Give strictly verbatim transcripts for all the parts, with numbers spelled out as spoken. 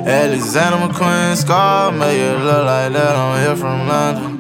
Alexander McQueen scar, make it look like that I'm here from London.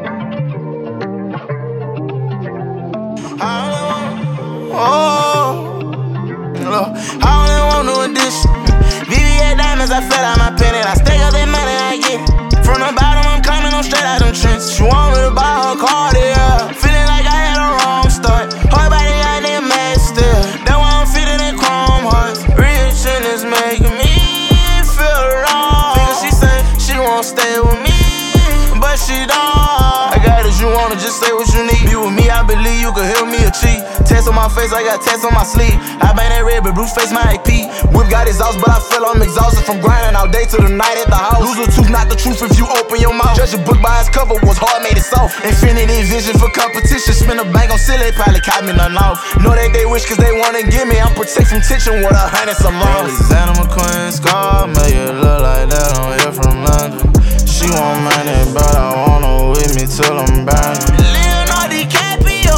Oh, look, I only want new edition. V V S diamonds, I fell out my penny. I stake up that money, I get it. From the bottom, I'm coming, I'm straight out them trenches. She want me to buy her car, yeah. Feeling like I had a wrong start. Her body got that mad still. That's why I'm fitting in chrome hearts. Rich and it's making me feel wrong. Because she say she won't stay with me, but she don't. I got it, you wanna just say what you need. Be with me, I believe you could help me achieve. Test on my face, I got tats on my sleeve. I bang that red, but blue face my A P. Whip got exhaust, but I feel I'm exhausted from grinding all day to the night at the house. Lose a tooth, not the truth if you open your mouth. Judge a book by its cover, was hard, made it soft. Infinity vision for competition. Spin a bank on silly, probably caught me nothing off. Know that they wish cause they wanna get me. I'm protect from tension with a hundred some loss. Alexander McQueen scar, make it look like that I'm here from London. She want money, but I want her with me till I'm burning. Leonardo DiCaprio,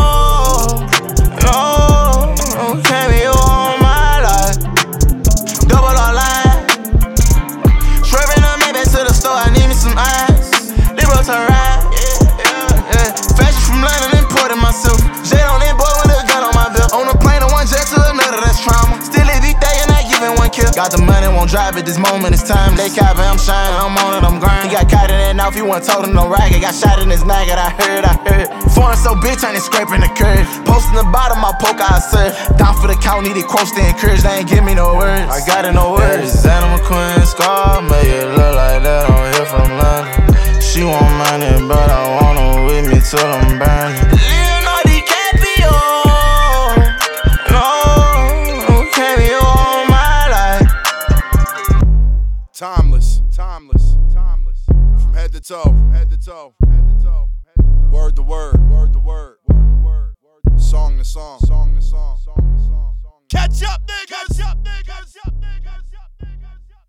no, no cameo on my life. Double our line, swerving on me back to the store. I need me some ice. They brought to ride, yeah, yeah, yeah. Fashion from London, imported myself. J on that boy with a gun on my belt. On a plane, on one jet to another, that's trauma. Still every day and not giving one kill. Got the money, won't drive it. This moment is time. They copy, I'm shining, I'm on it, I'm grinding. He got caught in that mouth, he wasn't told him no ragged. Got shot in his nugget, I heard, I heard. Foreign so bitch, ain't scraping the curve. Posting the bottom, I poke, I serve. Down for the count, needed quotes to encourage. They ain't give me no words. I got it, no words. Alexander McQueen scar, make it look like that I'm here from London. She want money, but I want her with me till I'm burning. Leonardo DiCaprio, no, no cameo on my life. Timeless, timeless, timeless. From head to toe, from head to toe, head to toe. Word to word, word to word, word to word. Song to song, song to song, song to song. Catch up!